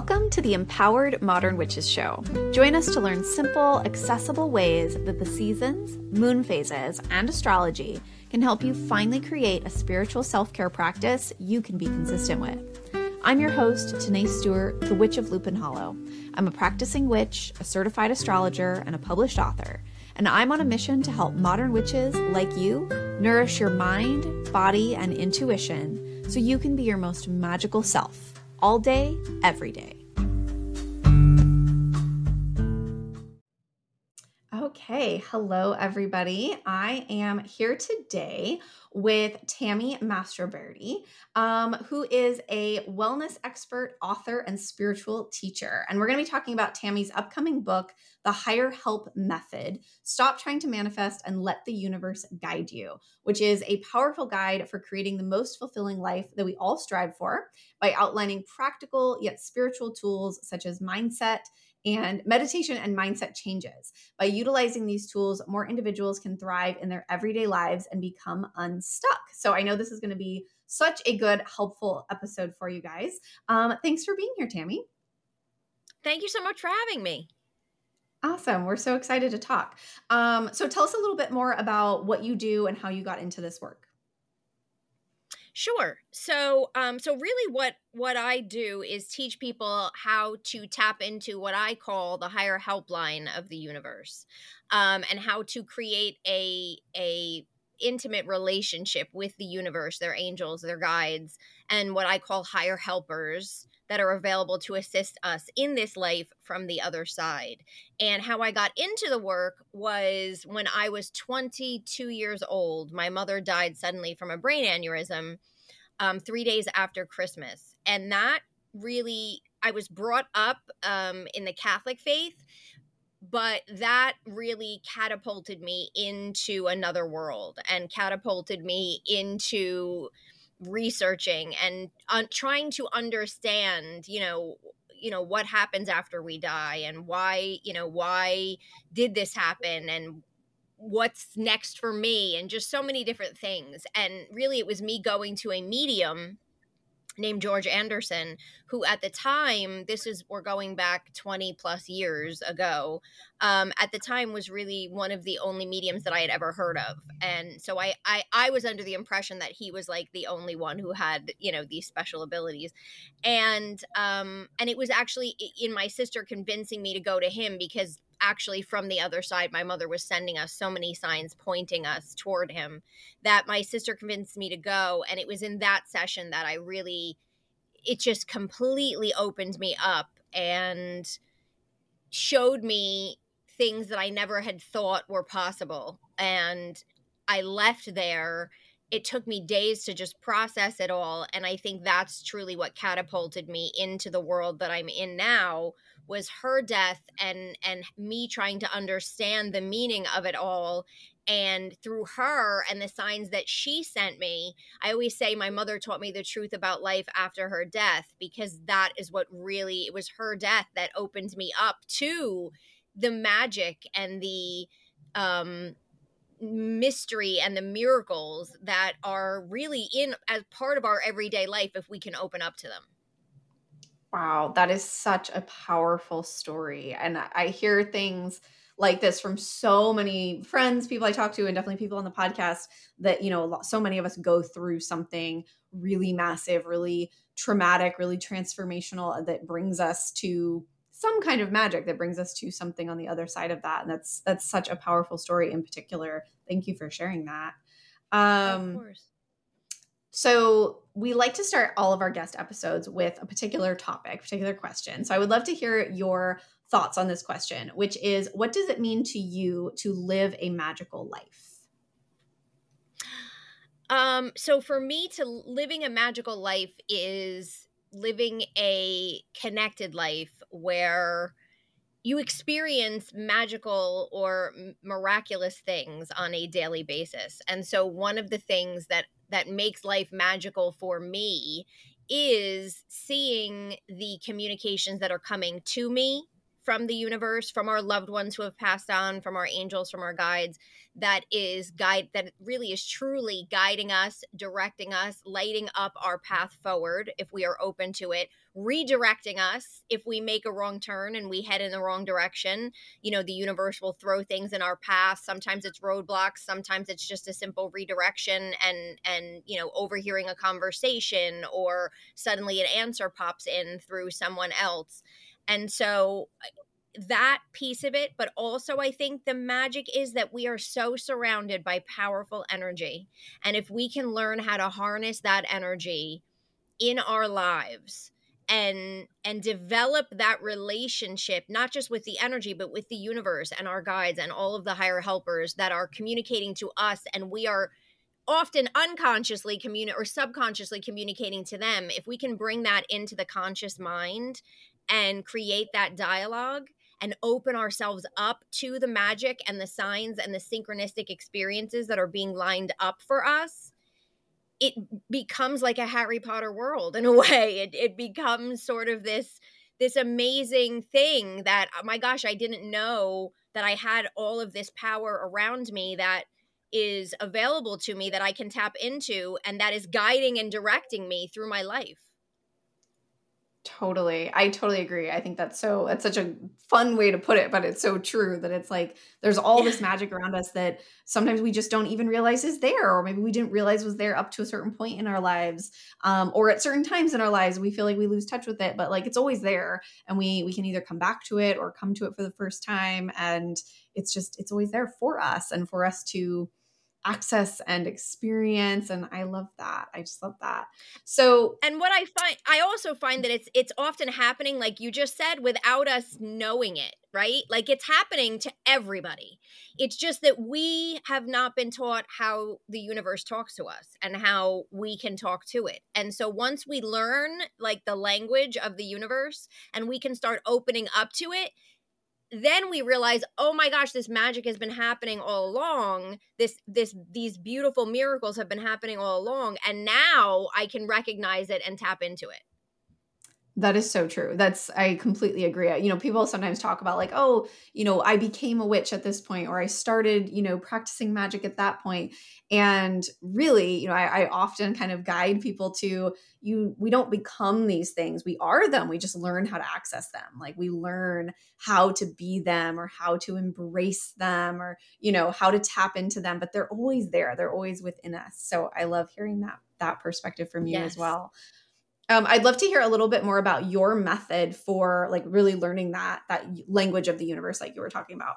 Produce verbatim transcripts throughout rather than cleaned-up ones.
Welcome to the Empowered Modern Witches Show. Join us to learn simple, accessible ways that the seasons, moon phases, and astrology can help you finally create a spiritual self-care practice you can be consistent with. I'm your host, Tanae Stewart, the Witch of Lupin Hollow. I'm a practicing witch, a certified astrologer, and a published author. And I'm on a mission to help modern witches like you nourish your mind, body, and intuition so you can be your most magical self. All day, every day. Okay, hello everybody. I am here today with Tammy Mastroberti, um, who is a wellness expert, author, and spiritual teacher. And we're going to be talking about Tammy's upcoming book, The Higher Help Method: Stop Trying to Manifest and Let the Universe Guide You, which is a powerful guide for creating the most fulfilling life that we all strive for by outlining practical yet spiritual tools such as mindset and meditation and mindset changes. By utilizing these tools, more individuals can thrive in their everyday lives and become unstuck. So I know this is going to be such a good, helpful episode for you guys. Um, thanks for being here, Tammy. Thank you so much for having me. Awesome. We're so excited to talk. Um, so tell us a little bit more about what you do and how you got into this work. Sure. So, um, so really what, what I do is teach people how to tap into what I call the higher helpline of the universe, um, and how to create a, a intimate relationship with the universe, their angels, their guides, and what I call higher helpers that are available to assist us in this life from the other side. And how I got into the work was when I was twenty-two years old. My mother died suddenly from a brain aneurysm um, three days after Christmas. And that really, I was brought up um, in the Catholic faith, but that really catapulted me into another world and catapulted me into researching and uh, trying to understand, you know, you know, what happens after we die and why, you know, why did this happen and what's next for me and just so many different things. And really it was me going to a medium named George Anderson, who at the time, this is, we're going back twenty plus years ago, um, at the time was really one of the only mediums that I had ever heard of. And so I, I, I was under the impression that he was like the only one who had, you know, these special abilities. And, um, and it was actually in my sister convincing me to go to him because actually from the other side, my mother was sending us so many signs pointing us toward him that my sister convinced me to go. And it was in that session that I really, it just completely opened me up and showed me things that I never had thought were possible. And I left there. It took me days to just process it all. And I think that's truly what catapulted me into the world that I'm in now, was her death and and me trying to understand the meaning of it all. And through her and the signs that she sent me, I always say my mother taught me the truth about life after her death, because that is what really, it was her death that opened me up to the magic and the um mystery and the miracles that are really in as part of our everyday life if we can open up to them. Wow, that is such a powerful story. And I hear things like this from so many friends, people I talk to, and definitely people on the podcast that, you know, a lot, so many of us go through something really massive, really traumatic, really transformational that brings us to some kind of magic, that brings us to something on the other side of that. And that's, that's such a powerful story in particular. Thank you for sharing that. Um, of course. So we like to start all of our guest episodes with a particular topic, particular question. So I would love to hear your thoughts on this question, which is, what does it mean to you to live a magical life? Um, so for me, to living a magical life is living a connected life where you experience magical or miraculous things on a daily basis. And so one of the things that that makes life magical for me is seeing the communications that are coming to me from the universe, from our loved ones who have passed on, from our angels, from our guides, that is guide that really is truly guiding us, directing us, lighting up our path forward if we are open to it, redirecting us if we make a wrong turn and we head in the wrong direction. You know, the universe will throw things in our path. Sometimes it's roadblocks, sometimes it's just a simple redirection and and you know, overhearing a conversation, or suddenly an answer pops in through someone else. And so that piece of it, but also I think the magic is that we are so surrounded by powerful energy. And if we can learn how to harness that energy in our lives and and develop that relationship, not just with the energy, but with the universe and our guides and all of the higher helpers that are communicating to us, and we are often unconsciously communi- or subconsciously communicating to them. If we can bring that into the conscious mind and create that dialogue and open ourselves up to the magic and the signs and the synchronistic experiences that are being lined up for us, it becomes like a Harry Potter world in a way. It, it becomes sort of this this amazing thing that, oh my gosh, I didn't know that I had all of this power around me that is available to me, that I can tap into, and that is guiding and directing me through my life. Totally. I totally agree. I think that's so, that's such a fun way to put it, but it's so true that it's like there's all this magic around us that sometimes we just don't even realize is there, or maybe we didn't realize was there up to a certain point in our lives, um, or at certain times in our lives we feel like we lose touch with it, but like it's always there, and we we can either come back to it or come to it for the first time, and it's just it's always there for us and for us to access and experience. And I love that. I just love that. So, and what I find, I also find that it's it's often happening, like you just said, without us knowing it, right? Like it's happening to everybody. It's just that we have not been taught how the universe talks to us and how we can talk to it. And so once we learn like the language of the universe and we can start opening up to it, then we realize, oh my gosh, this magic has been happening all along. This, this, these beautiful miracles have been happening all along. And now I can recognize it and tap into it. that is so true. That's, I completely agree. You know, people sometimes talk about like, oh, you know, I became a witch at this point, or I started, you know, practicing magic at that point. And really, you know, I, I often kind of guide people to you, we don't become these things. We are them. We just learn how to access them. Like we learn how to be them, or how to embrace them, or, you know, how to tap into them, but they're always there. They're always within us. So I love hearing that, that perspective from you Yes. as well. Um, I'd love to hear a little bit more about your method for like really learning that that language of the universe, like you were talking about.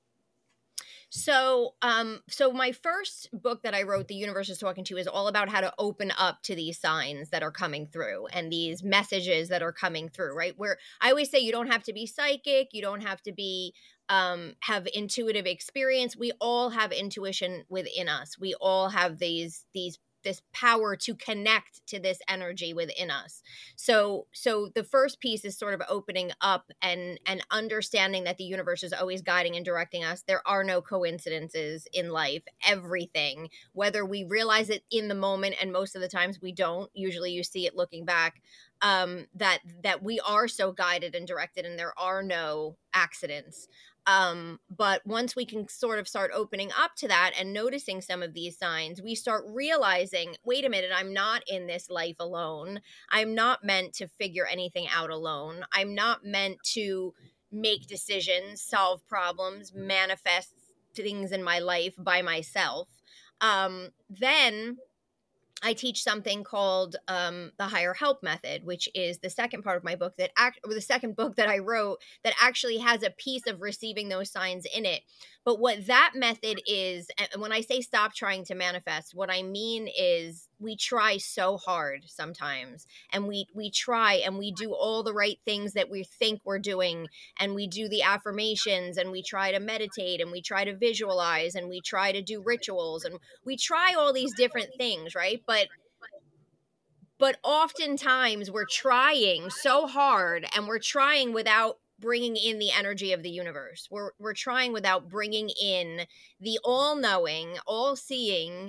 So, um, so my first book that I wrote, The Universe is Talking to You, is all about how to open up to these signs that are coming through and these messages that are coming through, right? Where I always say you don't have to be psychic, you don't have to be um, have intuitive experience. We all have intuition within us. We all have these these this power to connect to this energy within us. So so the first piece is sort of opening up and and understanding that the universe is always guiding and directing us. There are no coincidences in life. Everything, whether we realize it in the moment, and most of the times we don't, usually you see it looking back, um, that that we are so guided and directed, and there are no accidents. Um, but once we can sort of start opening up to that and noticing some of these signs, we start realizing, wait a minute, I'm not in this life alone. I'm not meant to figure anything out alone. I'm not meant to make decisions, solve problems, manifest things in my life by myself. Um, then I teach something called um, the Higher Help Method, which is the second part of my book that act, or the second book that I wrote that actually has a piece of receiving those signs in it. But what that method is, and when I say stop trying to manifest, what I mean is we try so hard sometimes, and we we try and we do all the right things that we think we're doing, and we do the affirmations, and we try to meditate, and we try to visualize, and we try to do rituals, and we try all these different things, right? But but oftentimes we're trying so hard, and we're trying without bringing in the energy of the universe. We're we're trying without bringing in the all-knowing, all-seeing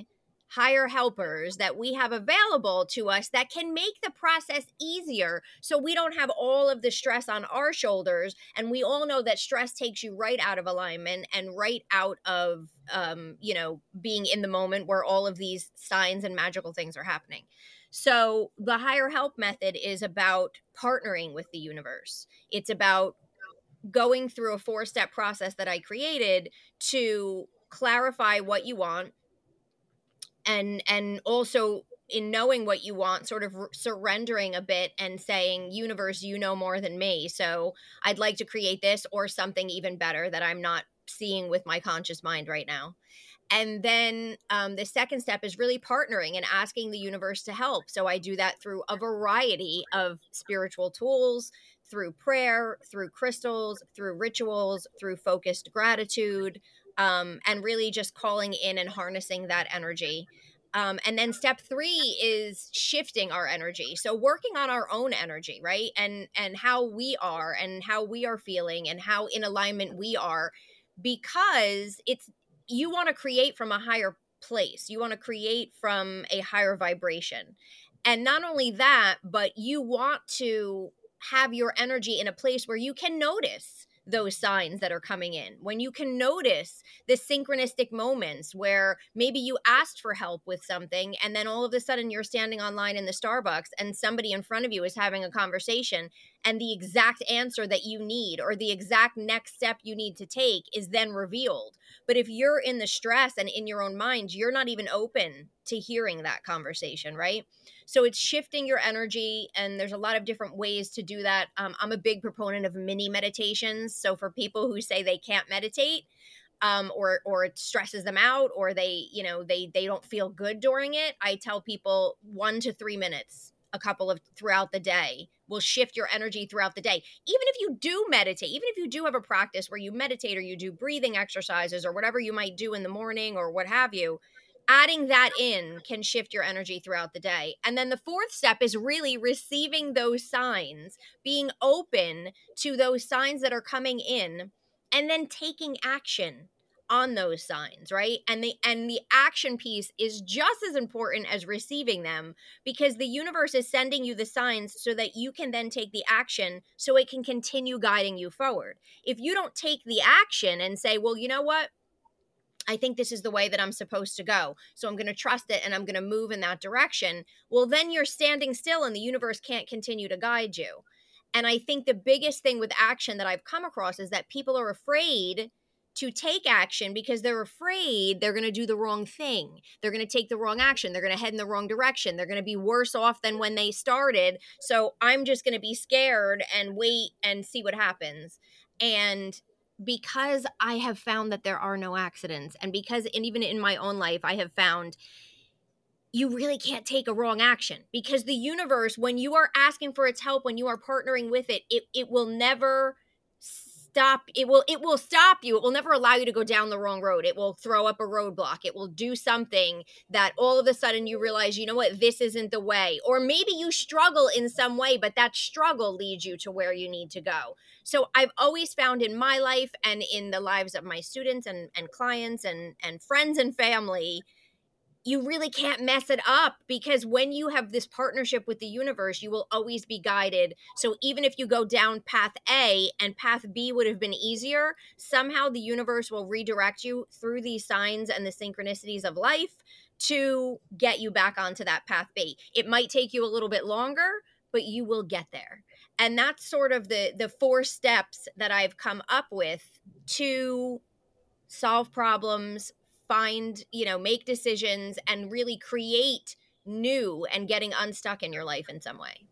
higher helpers that we have available to us that can make the process easier, so we don't have all of the stress on our shoulders. And we all know that stress takes you right out of alignment and right out of um, you know, being in the moment where all of these signs and magical things are happening. So the higher help method is about partnering with the universe. It's about going through a four-step process that I created to clarify what you want, and and also, in knowing what you want, sort of surrendering a bit and saying, universe, you know more than me, so I'd like to create this or something even better that I'm not seeing with my conscious mind right now. And then um, the second step is really partnering and asking the universe to help. So I do that through a variety of spiritual tools, through prayer, through crystals, through rituals, through focused gratitude, um, and really just calling in and harnessing that energy. Um, and then step three is shifting our energy. So working on our own energy, right? And and how we are and how we are feeling and how in alignment we are, because it's, you want to create from a higher place. You want to create from a higher vibration. And not only that, but you want to have your energy in a place where you can notice those signs that are coming in, when you can notice the synchronistic moments where maybe you asked for help with something and then all of a sudden you're standing online in the Starbucks and somebody in front of you is having a conversation, and the exact answer that you need or the exact next step you need to take is then revealed. But if you're in the stress and in your own mind, you're not even open to hearing that conversation, right? So it's shifting your energy, and there's a lot of different ways to do that. Um, I'm a big proponent of mini meditations. So for people who say they can't meditate, um, or or it stresses them out, or they, you know, they they don't feel good during it, I tell people one to three minutes, a couple of throughout the day, will shift your energy throughout the day. Even if you do meditate, even if you do have a practice where you meditate or you do breathing exercises or whatever you might do in the morning or what have you, adding that in can shift your energy throughout the day. And then the fourth step is really receiving those signs, being open to those signs that are coming in, and then taking action on those signs, right? And the and the action piece is just as important as receiving them, because the universe is sending you the signs so that you can then take the action so it can continue guiding you forward. If you don't take the action and say, well, you know what? I think this is the way that I'm supposed to go, so I'm going to trust it and I'm going to move in that direction. Well, then you're standing still and the universe can't continue to guide you. And I think the biggest thing with action that I've come across is that people are afraid to take action because they're afraid they're going to do the wrong thing. They're going to take the wrong action. They're going to head in the wrong direction. They're going to be worse off than when they started. So I'm just going to be scared and wait and see what happens. And because I have found that there are no accidents, and because, and even in my own life, I have found you really can't take a wrong action, because the universe, when you are asking for its help, when you are partnering with it, it, it will never stop. It will, it will stop you. It will never allow you to go down the wrong road. It will throw up a roadblock. It will do something that all of a sudden you realize, you know what, this isn't the way. Or maybe you struggle in some way, but that struggle leads you to where you need to go. So I've always found in my life and in the lives of my students and, and clients and, and friends and family, you really can't mess it up, because when you have this partnership with the universe, you will always be guided. So even if you go down path A and path B would have been easier, somehow the universe will redirect you through these signs and the synchronicities of life to get you back onto that path B. It might take you a little bit longer, but you will get there. And that's sort of the the four steps that I've come up with to solve problems, find, you know, make decisions, and really create new and getting unstuck in your life in some way.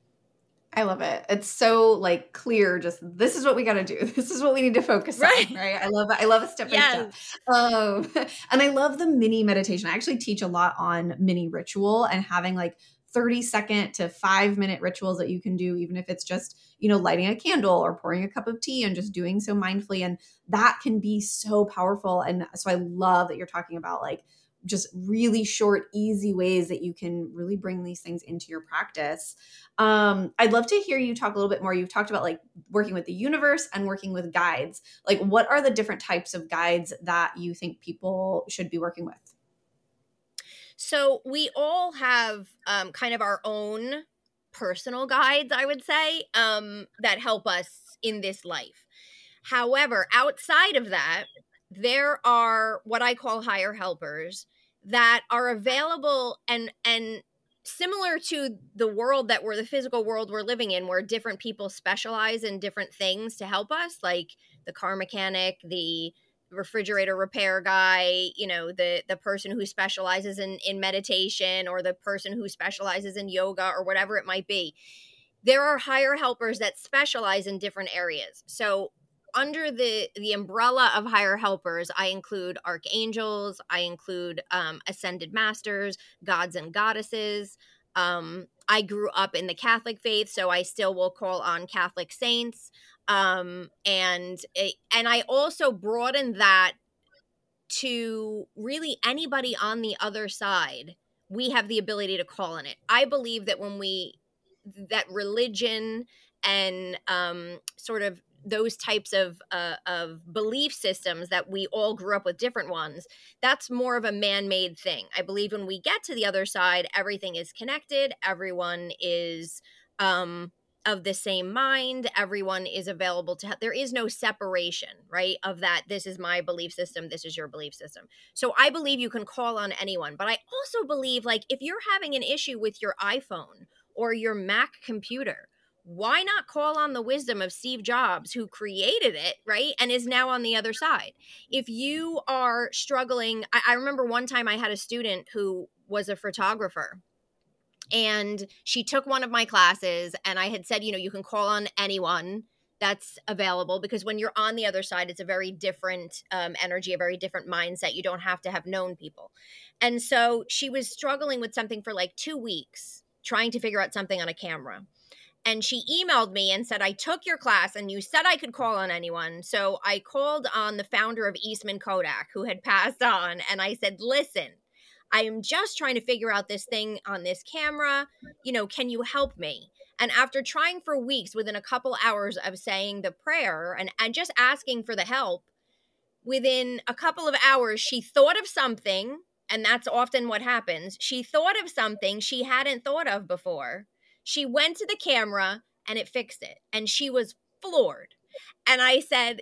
I love it. It's so like clear. Just this is what we got to do. This is what we need to focus right. on. Right. I love it. I love a step by yes. step. Um, and I love the mini meditation. I actually teach a lot on mini ritual and having like thirty second to five minute rituals that you can do, even if it's just, you know, lighting a candle or pouring a cup of tea and just doing so mindfully. And that can be so powerful. And so I love that you're talking about like just really short, easy ways that you can really bring these things into your practice. Um, I'd love to hear you talk a little bit more. You've talked about like working with the universe and working with guides. Like, what are the different types of guides that you think people should be working with? So we all have um, kind of our own personal guides, I would say, um, that help us in this life. However, outside of that, there are what I call higher helpers that are available and and similar to the world that we're the physical world we're living in, where different people specialize in different things to help us, like the car mechanic, the refrigerator repair guy, you know, the the person who specializes in in meditation, or the person who specializes in yoga, or whatever it might be. There are higher helpers that specialize in different areas. So under the the umbrella of higher helpers, I include archangels, I include um, ascended masters, gods and goddesses. um, I grew up in the Catholic faith, so I still will call on Catholic saints. um, and and I also broaden that to really anybody on the other side. We have the ability to call on it. I believe that when we that religion and um, sort of those types of uh, of belief systems, that we all grew up with different ones, that's more of a man-made thing. I believe when we get to the other side, everything is connected, everyone is um of the same mind, everyone is available to help. There is no separation, right, of that. This is my belief system, this is your belief system. So I believe you can call on anyone, but I also believe, like, if you're having an issue with your iPhone or your Mac computer, why not call on the wisdom of Steve Jobs, who created it, right, and is now on the other side? If you are struggling, I, I remember one time I had a student who was a photographer, and she took one of my classes, and I had said, you know, you can call on anyone that's available, because when you're on the other side, it's a very different um, energy, a very different mindset. You don't have to have known people. And so she was struggling with something for like two weeks, trying to figure out something on a camera. And she emailed me and said, I took your class and you said I could call on anyone. So I called on the founder of Eastman Kodak, who had passed on. And I said, listen, I am just trying to figure out this thing on this camera. You know, can you help me? And after trying for weeks, within a couple hours of saying the prayer and, and just asking for the help, within a couple of hours, she thought of something. And that's often what happens. She thought of something she hadn't thought of before. She went to the camera and it fixed it. And she was floored. And I said,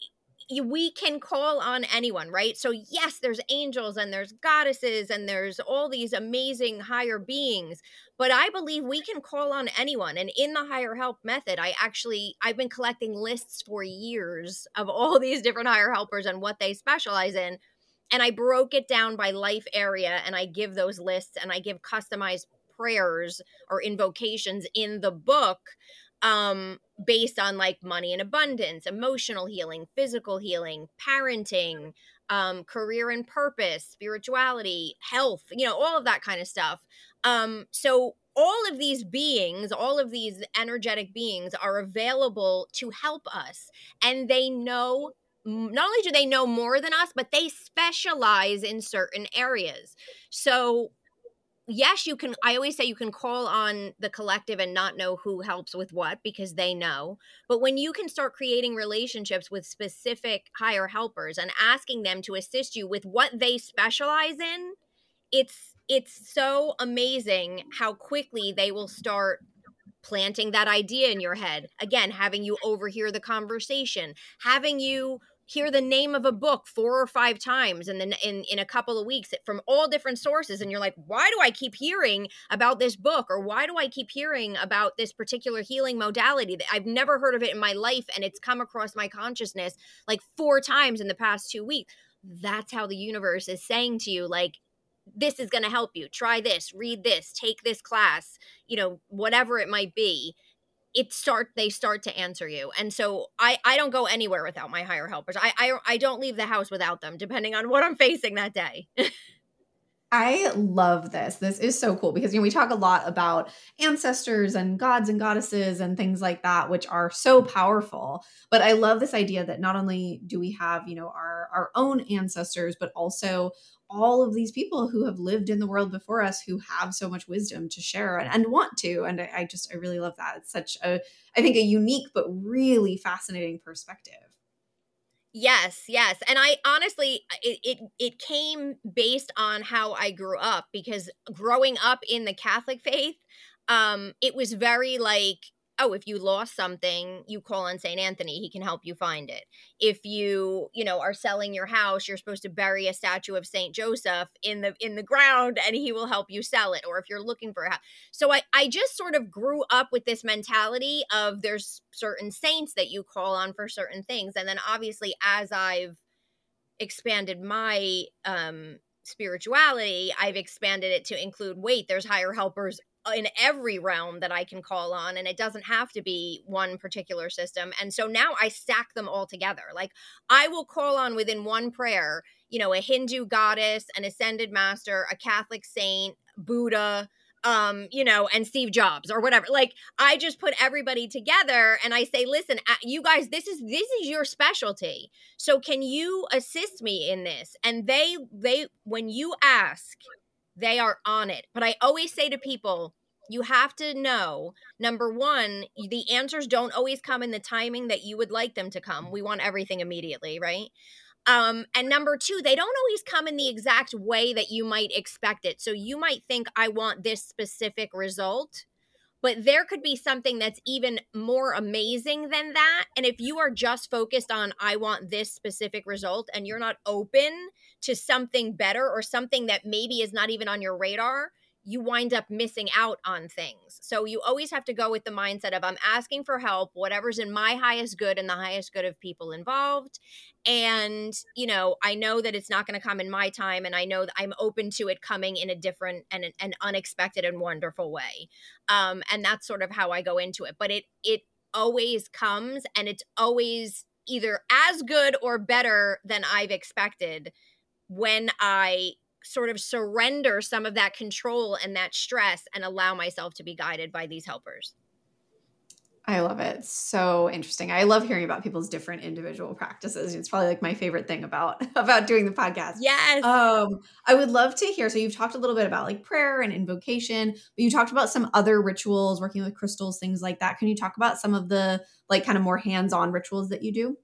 we can call on anyone, right? So yes, there's angels and there's goddesses and there's all these amazing higher beings, but I believe we can call on anyone. And in the higher help method, I actually, I've been collecting lists for years of all these different higher helpers and what they specialize in. And I broke it down by life area, and I give those lists, and I give customized prayers or invocations in the book, um, based on like money and abundance, emotional healing, physical healing, parenting, um, career and purpose, spirituality, health, you know, all of that kind of stuff. Um, so all of these beings, all of these energetic beings are available to help us. And they know, not only do they know more than us, but they specialize in certain areas. So yes, you can. I always say you can call on the collective and not know who helps with what, because they know. But when you can start creating relationships with specific higher helpers and asking them to assist you with what they specialize in, it's it's so amazing how quickly they will start planting that idea in your head. Again, having you overhear the conversation, having you hear the name of a book four or five times and then in, in a couple of weeks from all different sources. And you're like, why do I keep hearing about this book? Or why do I keep hearing about this particular healing modality that I've never heard of it in my life? And it's come across my consciousness like four times in the past two weeks. That's how the universe is saying to you, like, this is going to help you. Try this, read this, take this class, you know, whatever it might be. It start they start to answer you. And so I I don't go anywhere without my higher helpers. I I, I don't leave the house without them, depending on what I'm facing that day. I love this. This is so cool because, you know, we talk a lot about ancestors and gods and goddesses and things like that, which are so powerful. But I love this idea that not only do we have, you know, our, our own ancestors, but also all of these people who have lived in the world before us who have so much wisdom to share and, and want to. And I, I just, I really love that. It's such a, I think, a unique but really fascinating perspective. Yes, yes. And I honestly it, it it came based on how I grew up, because growing up in the Catholic faith, um it was very like, oh, if you lost something, you call on Saint Anthony, he can help you find it. If you, you know, are selling your house, you're supposed to bury a statue of Saint Joseph in the in the ground and he will help you sell it. Or if you're looking for a house. So I I just sort of grew up with this mentality of there's certain saints that you call on for certain things. And then obviously as I've expanded my um spirituality, I've expanded it to include, wait, there's higher helpers in every realm that I can call on, and it doesn't have to be one particular system. And so now I stack them all together. Like, I will call on within one prayer, you know, a Hindu goddess, an ascended master, a Catholic saint, Buddha, um, you know, and Steve Jobs or whatever. Like, I just put everybody together and I say, listen, you guys, this is this is your specialty. So can you assist me in this? And they they when you ask, they are on it. But I always say to people, you have to know, number one, the answers don't always come in the timing that you would like them to come. We want everything immediately, right? Um, and number two, they don't always come in the exact way that you might expect it. So you might think, I want this specific result, but there could be something that's even more amazing than that. And if you are just focused on, I want this specific result, and you're not open to something better or something that maybe is not even on your radar, you wind up missing out on things. So you always have to go with the mindset of, I'm asking for help, whatever's in my highest good and the highest good of people involved. And, you know, I know that it's not going to come in my time, and I know that I'm open to it coming in a different and an, an unexpected and wonderful way. Um, and that's sort of how I go into it. But it it always comes, and it's always either as good or better than I've expected when I sort of surrender some of that control and that stress and allow myself to be guided by these helpers. I love it. So interesting. I love hearing about people's different individual practices. It's probably like my favorite thing about about doing the podcast. Yes. Um, I would love to hear. So you've talked a little bit about like prayer and invocation, but you talked about some other rituals, working with crystals, things like that. Can you talk about some of the like kind of more hands-on rituals that you do?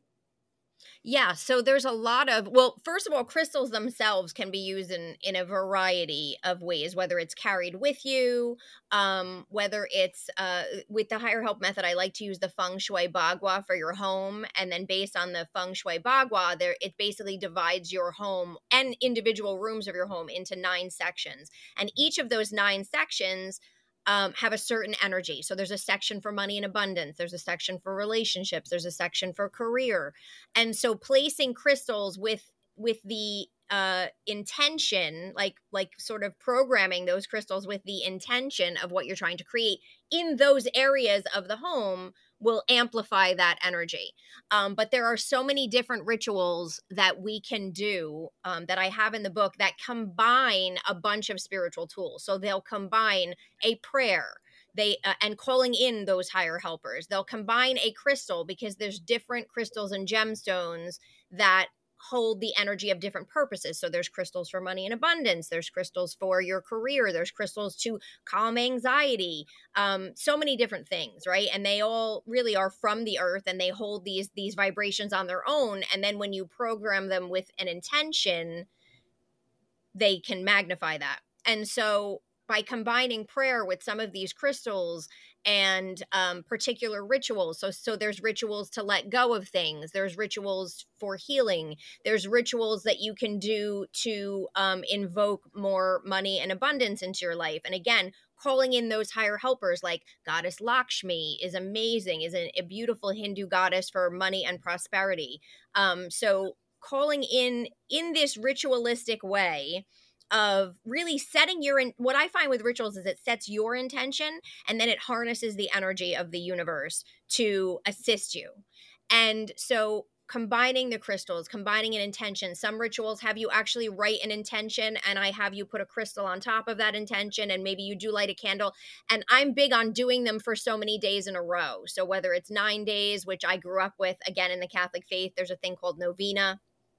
Yeah, so there's a lot of, well, first of all, crystals themselves can be used in in a variety of ways, whether it's carried with you, um, whether it's uh, with the higher help method. I like to use the feng shui bagua for your home, and then based on the feng shui bagua, there it basically divides your home and individual rooms of your home into nine sections, and each of those nine sections um, have a certain energy. So there's a section for money and abundance. There's a section for relationships. There's a section for career. And so placing crystals with with the uh, intention, like like sort of programming those crystals with the intention of what you're trying to create in those areas of the home, will amplify that energy. Um, but there are so many different rituals that we can do, um, that I have in the book, that combine a bunch of spiritual tools. So they'll combine a prayer, they uh, and calling in those higher helpers. They'll combine a crystal, because there's different crystals and gemstones that hold the energy of different purposes. So there's crystals for money and abundance, there's crystals for your career, there's crystals to calm anxiety, um so many different things, right? And they all really are from the earth, and they hold these these vibrations on their own, and then when you program them with an intention, they can magnify that. And so by combining prayer with some of these crystals and um, particular rituals, so so there's rituals to let go of things, there's rituals for healing, there's rituals that you can do to um, invoke more money and abundance into your life. And again, calling in those higher helpers, like Goddess Lakshmi is amazing, is a, a beautiful Hindu goddess for money and prosperity. Um, so calling in in this ritualistic way of really setting your in, what I find with rituals is it sets your intention, and then it harnesses the energy of the universe to assist you. And so combining the crystals, combining an intention, some rituals have you actually write an intention, and I have you put a crystal on top of that intention, and maybe you do light a candle. And I'm big on doing them for so many days in a row. So whether it's nine days, which I grew up with, again, in the Catholic faith, there's a thing called novena.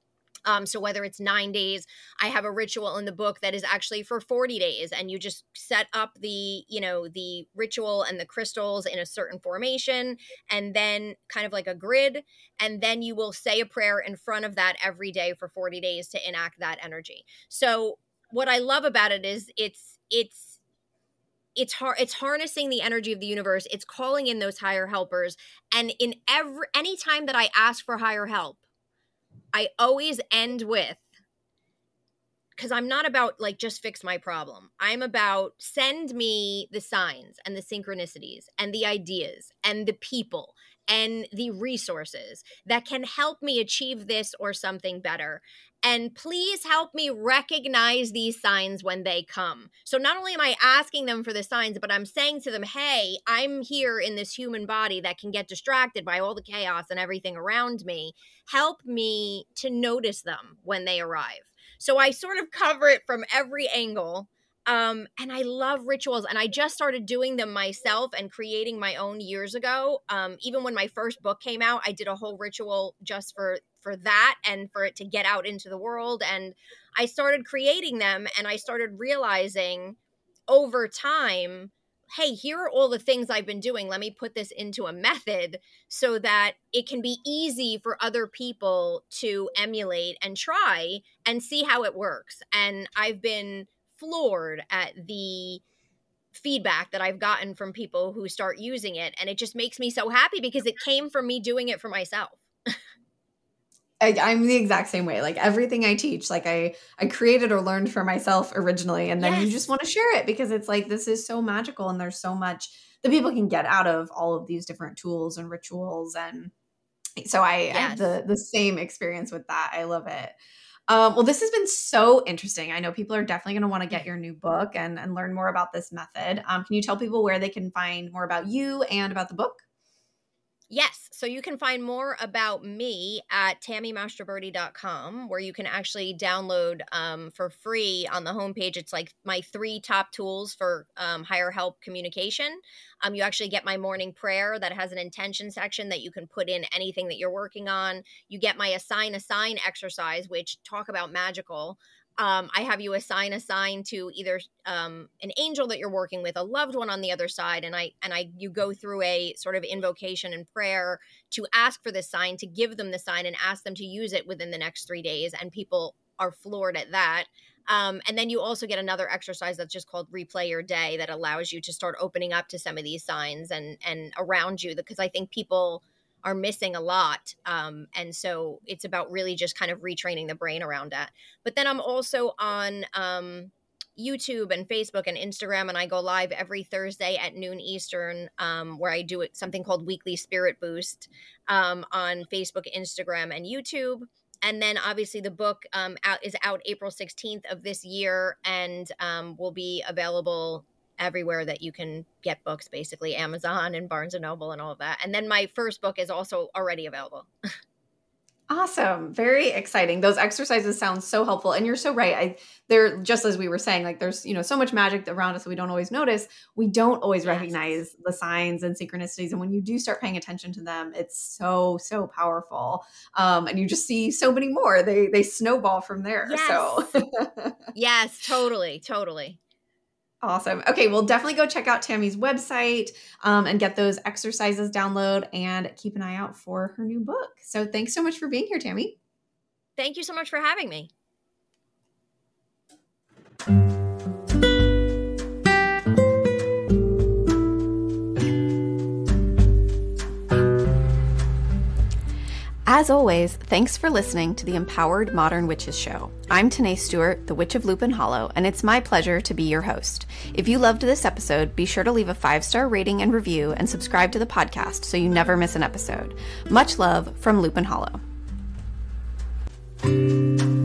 Um, so whether it's nine days, I have a ritual in the book that is actually for forty days, and you just set up the, you know, the ritual and the crystals in a certain formation, and then kind of like a grid. And then you will say a prayer in front of that every day for forty days to enact that energy. So what I love about it is it's, it's, it's hard. It's harnessing the energy of the universe. It's calling in those higher helpers. And in every, any time that I ask for higher help, I always end with, because I'm not about like just fix my problem. I'm about send me the signs and the synchronicities and the ideas and the people and the resources that can help me achieve this or something better. And please help me recognize these signs when they come. So not only am I asking them for the signs, but I'm saying to them, hey, I'm here in this human body that can get distracted by all the chaos and everything around me. Help me to notice them when they arrive. So I sort of cover it from every angle. Um, and I love rituals, and I just started doing them myself and creating my own years ago. Um, even when my first book came out, I did a whole ritual just for, for that and for it to get out into the world. And I started creating them, and I started realizing over time, hey, here are all the things I've been doing. Let me put this into a method so that it can be easy for other people to emulate and try and see how it works. And I've been floored at the feedback that I've gotten from people who start using it. And it just makes me so happy because it came from me doing it for myself. I, I'm the exact same way. Like everything I teach, like I, I created or learned for myself originally. And then yes. you just want to share it because it's like, this is so magical. And there's so much that people can get out of all of these different tools and rituals. And so I, yes. I have the, the same experience with that. I love it. Um, well, this has been so interesting. I know people are definitely going to want to get your new book and, and learn more about this method. Um, can you tell people where they can find more about you and about the book? Yes. So you can find more about me at tammy mastroberti dot com, where you can actually download um, for free on the homepage. It's like my three top tools for um, higher help communication. Um, you actually get my morning prayer that has an intention section that you can put in anything that you're working on. You get my assign a sign exercise, which talk about magical. Um, I have you assign a sign to either um, an angel that you're working with, a loved one on the other side, and I and I you go through a sort of invocation and prayer to ask for this sign, to give them the sign, and ask them to use it within the next three days. And people are floored at that. Um, and then you also get another exercise that's just called Replay Your Day that allows you to start opening up to some of these signs and and around you, because I think people are missing a lot. Um, and so it's about really just kind of retraining the brain around that. But then I'm also on um, YouTube and Facebook and Instagram, and I go live every Thursday at noon Eastern, um, where I do it, something called Weekly Spirit Boost um, on Facebook, Instagram, and YouTube. And then obviously the book um, out, is out April sixteenth of this year, and um, will be available everywhere that you can get books, basically Amazon and Barnes and Noble and all of that. And then my first book is also already available. Awesome. Very exciting. Those exercises sound so helpful. And you're so right. I, they're just as we were saying, like there's, you know, so much magic around us that we don't always notice. We don't always yes. recognize the signs and synchronicities. And when you do start paying attention to them, it's so, so powerful. Um, and you just see so many more. They, they snowball from there. Yes. So yes, totally. Totally. Awesome. Okay, well, definitely go check out Tammy's website um, and get those exercises download, and keep an eye out for her new book. So thanks so much for being here, Tammy. Thank you so much for having me. As always, thanks for listening to the Empowered Modern Witches Show. I'm Tanae Stewart, the Witch of Lupin Hollow, and it's my pleasure to be your host. If you loved this episode, be sure to leave a five-star rating and review and subscribe to the podcast so you never miss an episode. Much love from Lupin Hollow.